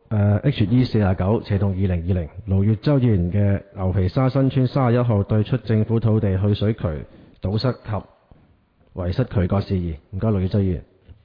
HE49斜洞2020盧越州議員嘅牛皮沙新村31號對出政府土地去水渠堵塞及圍塞渠角事宜。唔該，盧越州議員。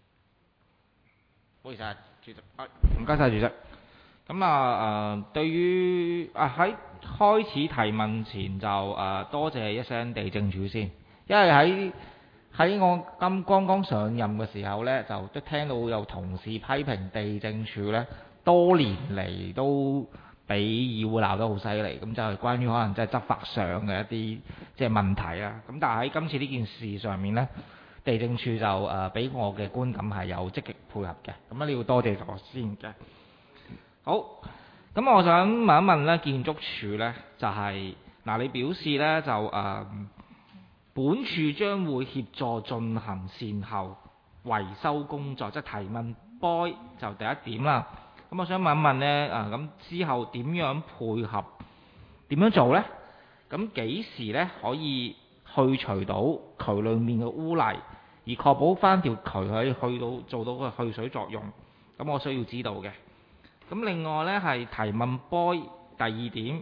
唔好意思啊，主席。唔該晒主席。咁對於喺開始提問前就多謝一聲地政署先，因為喺我剛剛上任嘅時候呢，就都聽到有同事批評地政署呢多年嚟都俾議會鬧得好犀利，咁就係關於可能即係執法上嘅一啲即係問題啊。咁但係喺今次呢件事上面呢，地政署就俾我嘅觀感係有積極配合嘅，咁你要多謝我先嘅。好，咁我想問一問咧，建築署呢，就係你表示呢，就本署將會協助進行善後維修工作，即係提問 boy 就第一點啦。咁我想問一問呢，咁之後點樣配合，點樣做呢？咁幾時呢可以去除到渠裡面嘅污泥，而確保翻條渠可以去到做到個去水作用？咁我需要知道嘅。咁另外呢，係提問 boy 第二點，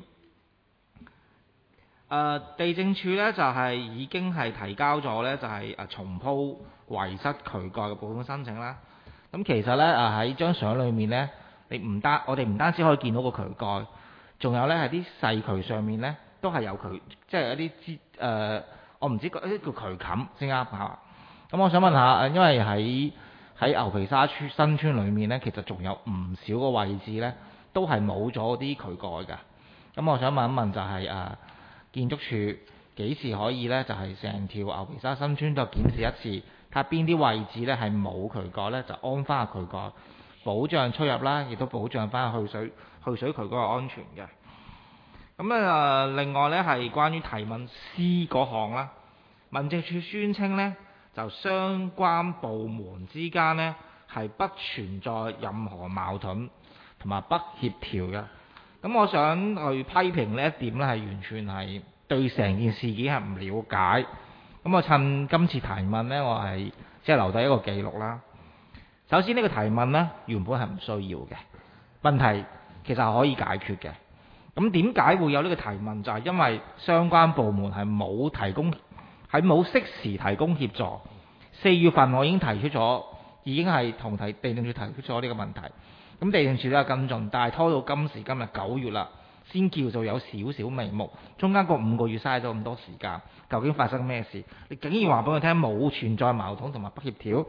地政署呢就係已經係提交咗呢，就係重鋪圍塞渠蓋嘅部分申請啦。咁其實呢，喺張相裏面呢，我哋唔單止可以見到個渠蓋，仲有呢係啲細渠上面呢都係有渠，即係一啲我唔知嗰啲叫渠冚先啱嚇。咁我想問下，因為喺牛皮沙新村裏面呢，其實仲有唔少個位置呢都係冇咗啲渠蓋㗎。咁我想問一問就係建築署幾時可以呢？就係成條牛皮沙新村都檢視一次，睇下邊啲位置呢係冇渠蓋呢，就安翻個渠蓋，保障出入啦，亦都保障翻去水渠蓋嘅安全嘅。咁另外呢，係關於提問 C 嗰項啦，民政處宣稱呢，就相關部門之間呢係不存在任何矛盾同埋不協調嘅。咁我想去批評呢一點呢，係完全係對成件事件係唔了解。咁我趁今次提問呢，我係即係留低一個記錄啦。首先呢個提問呢，原本係唔需要嘅，問題其實係可以解決嘅。咁點解會有呢個提問？就係因為相關部門係冇適時提供協助。4月份我已經提出咗，已經係同地政署提出咗呢個問題。咁地政署都有跟進，但係拖到今時今日9月啦，先叫做有少少眉目。中間個5個月嘥咗咁多時間，究竟發生咩事？你竟然話俾我聽冇存在矛盾同埋不協調。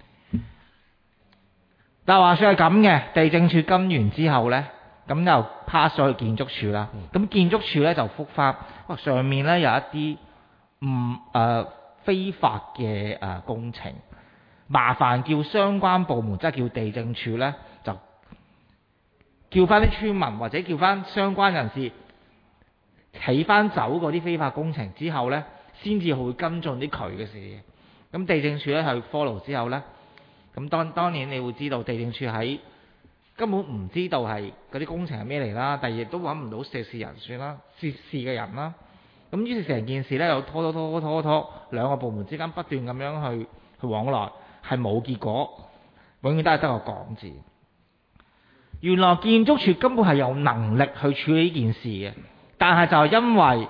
但係話說係咁嘅，地政署跟完之後呢，咁就 pass 咗去建築署啦。咁建築署呢，就覆返，上面呢有一啲非法嘅工程，麻煩叫相關部門，即係叫地政署呢，就叫翻啲村民或者叫翻相關人士起翻走嗰啲非法工程之後呢，先至會跟進啲渠嘅事。咁地政署呢，去 follow 之後呢，咁當然你會知道地政署喺根本唔知道係嗰啲工程係咩嚟啦，第二亦都揾唔到涉事人選啦，涉事嘅人啦。咁於是成件事呢，又拖，兩個部門之間不斷咁樣去往來，係冇結果，永遠都係得個講字。原來建築署根本係有能力去處理呢件事嘅，但係就係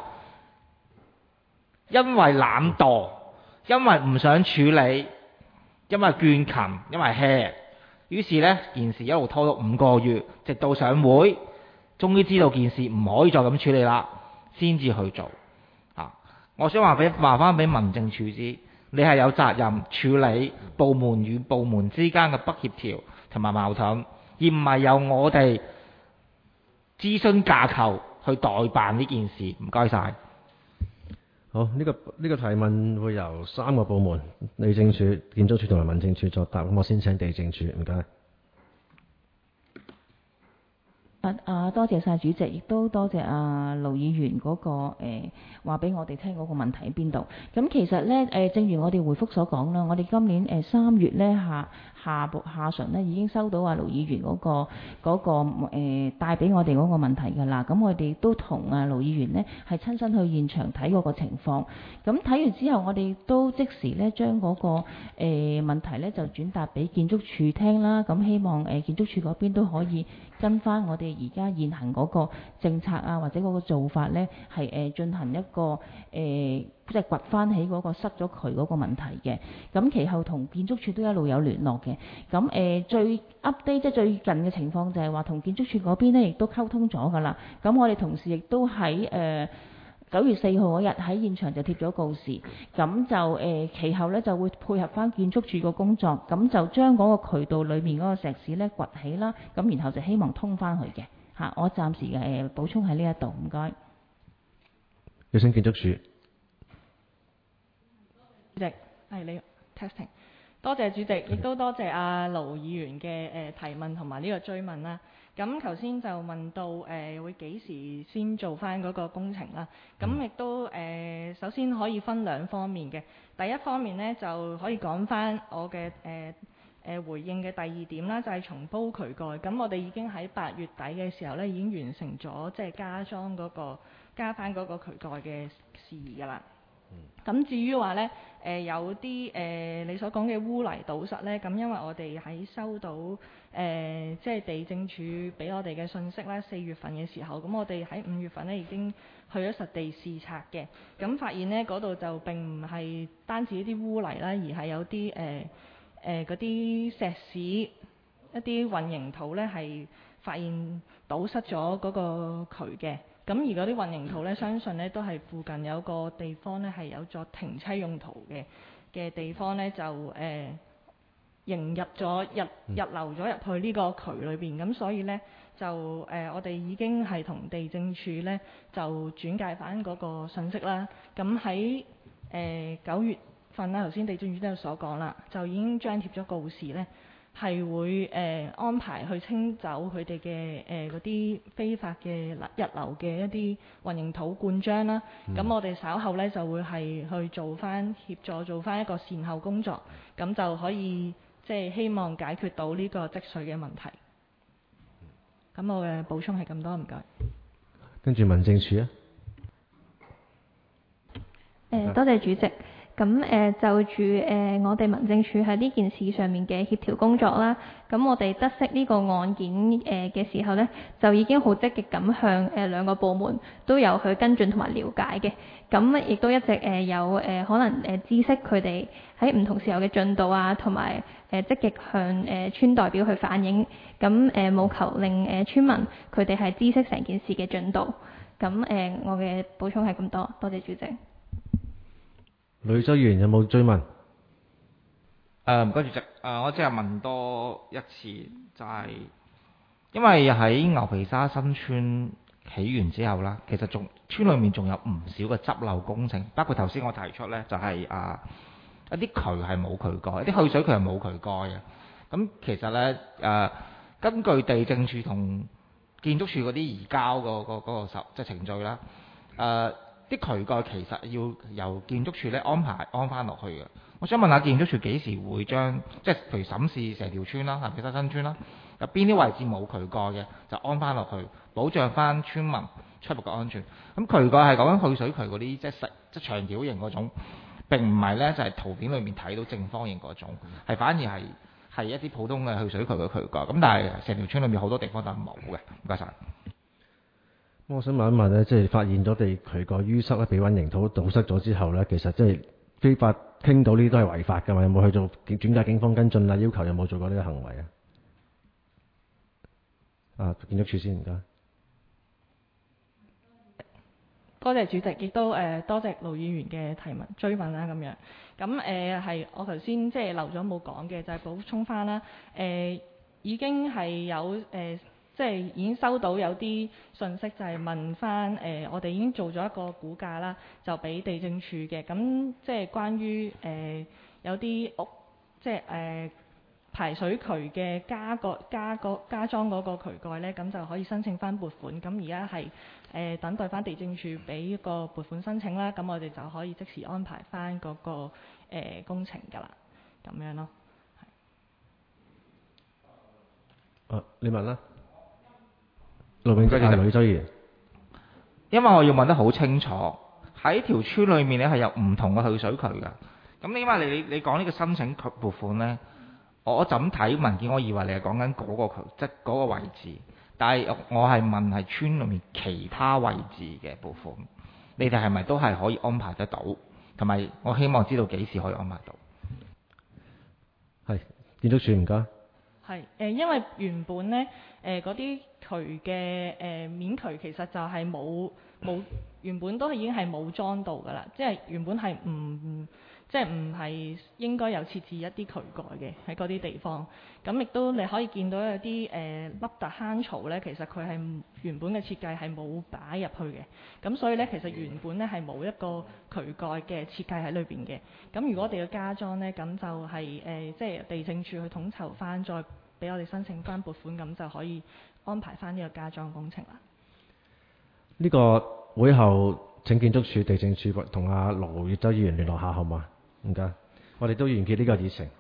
因為懶惰，因為唔想處理，因為倦勤，因為 hea， 於是呢件事一路拖到5個月，直到上會，終於知道件事唔可以再咁處理啦，先至去做。我想話翻俾民政處知，你係有責任處理部門與部門之間嘅不協調同埋矛盾，而唔係由我哋諮詢架構去代辦呢件事。唔該晒。 好，呢個提問會由3個部門，地政署、建築署同埋民政處作答。咁我先請地政署，唔該。 多謝晒主席，亦都多謝盧議員嗰個話俾我哋聽嗰個問題喺邊度。咁其實呢，正如我哋回覆所講啦，我哋今年3月呢下旬呢已經收到盧議員嗰個帶俾我哋嗰個問題㗎啦。咁我哋都同盧議員呢係親身去現場睇嗰個情況。咁睇完之後，我哋都即時呢將嗰個問題呢就轉達俾建築署聽啦。咁希望建築署嗰邊都可以跟翻我哋而家現行嗰個政策啊，或者嗰個做法咧，係進行一個即係掘翻起嗰個塞咗渠嗰個問題嘅。咁其後同建築署都一路有聯絡嘅。咁最 update 即係最近嘅情況就係話同建築署嗰邊咧亦都溝通咗㗎啦。咁我哋同事亦都喺9月4號嗰日喺現場就貼咗告示，咁就其後咧就會配合翻建築署個工作，咁就將嗰個渠道裏面嗰個石屎咧掘起啦，咁然後就希望通翻去嘅嚇。我暫時補充喺呢一度，唔該。 有請建築署。 主席，係你 testing。多謝主席，亦都多謝阿盧議員嘅提問同埋呢個追問啦。咁頭先就問到會幾時先做翻嗰個工程啦。咁亦都首先可以分兩方面嘅。第一方面呢，就可以講翻我嘅回應嘅第二點啦，就係重鋪渠蓋。咁我哋已經喺8月底嘅時候呢，已經完成咗即係加翻嗰個渠蓋嘅事宜㗎啦。咁至於話呢，有啲你所講嘅污泥堵塞呢，咁因為我哋喺收到即係地政署俾我哋嘅信息呢，4月份嘅時候，咁我哋喺5月份呢已經去咗實地視察嘅，咁發現呢嗰度就並唔係單止一啲污泥啦，而係有啲嗰啲石屎、一啲混凝土呢係發現堵塞咗嗰個渠嘅。咁而嗰啲混凝土咧，相信咧都係附近有個地方咧係有作停車用途嘅地方咧，就迎入咗入流咗入去呢個渠裏邊。咁所以咧就我哋已經係同地政署咧就轉介翻嗰個信息啦。咁喺9月份啦，頭先地政署都有所講啦，就已經張貼咗告示咧。係會安排去清走佢哋嘅嗰啲非法嘅日流嘅一啲混凝土灌漿啦。咁我哋稍後呢就會係去做翻協助做翻一個善後工作，咁就可以即係希望解決到呢個積水嘅問題。咁我嘅補充係咁多，唔該。 跟住民政處啊。 多謝主席。咁就住我哋民政處喺呢件事上面嘅協調工作啦，咁我哋得悉呢個案件嘅時候呢，就已經好積極咁向兩個部門都有去跟進同埋了解嘅，咁亦都一直有可能知悉佢哋喺唔同時候嘅進度啊，同埋積極向村代表去反映，咁務求令村民佢哋係知悉成件事嘅進度。咁我嘅補充係咁多，多謝主席。 盧宇洲議員有冇追問？ 唔該主席，我只係問多一次，就係、因為喺牛皮沙新村起完之後啦，其實村裏面仲有唔少嘅執漏工程，包括頭先我提出呢，就係、一啲渠係冇渠蓋，一啲去水渠係冇渠蓋嘅。咁其實呢，根據地政署同建築署嗰啲移交嗰個即係程序啦，啲渠蓋其實要由建築署咧安翻落去嘅。我想問下建築署幾時會將即係譬如審視成條村啦，牛皮沙新村啦，有邊啲位置冇渠蓋嘅就安翻落去，保障翻村民出入嘅安全。咁渠蓋係講緊去水渠嗰啲，即係長條形嗰種，並唔係咧就係圖片裏面睇到正方形嗰種，係反而係一啲普通嘅去水渠嘅渠蓋。咁但係成條村裏面好多地方都係冇嘅。唔該晒。 我想問一問咧，即係發現咗地渠蓋淤塞咧，被混凝土堵塞咗之後咧，其實即係非法傾倒呢啲都係違法㗎嘛？有冇去做轉介警方跟進啊？要求有冇做過呢個行為啊？建築署先，唔該。 多謝主席，亦都多謝盧議員嘅提問追問啦咁樣。咁係我頭先即係漏咗冇講嘅，就係補充翻啦。已經係有即係已經收到有啲信息，就係問翻我哋已經做咗一個估價啦，就俾地政署嘅。咁即係關於有啲屋即係排水渠嘅加裝嗰個渠蓋呢，咁就可以申請翻撥款。咁而家係等待翻地政署俾一個撥款申請啦，咁我哋就可以即時安排翻嗰個工程㗎啦，咁樣咯。 你問啦。盧永吉女議員， 因為我要問得好清楚，喺條村裏面咧係有唔同嘅去水渠㗎。咁因為你講呢個申請撥款呢，我就咁睇文件，我以為你係講緊嗰個渠，即係嗰個位置。 但係我係問係村裏面其他位置嘅部分，你哋係咪都係可以安排得到？同埋我希望知道幾時可以安排到。 係建築署唔該。 係因為原本呢嗰啲渠嘅面渠其實就係冇原本都已經係冇裝到㗎啦，即係原本係唔係應該有設置一啲渠蓋嘅喺嗰啲地方。咁亦都你可以見到有啲凹凸坑槽呢，其實佢係原本嘅設計係冇擺入去嘅。咁所以呢，其實原本呢係冇一個渠蓋嘅設計喺裏邊嘅。咁如果我哋要加裝呢，咁就係即係地政處去統籌翻，再俾我哋申請翻撥款，咁就可以安排翻呢個加裝工程啦。 呢個會後請建築署、地政處同阿羅月洲議員聯絡下好嗎？唔該，我哋都完結呢個議程。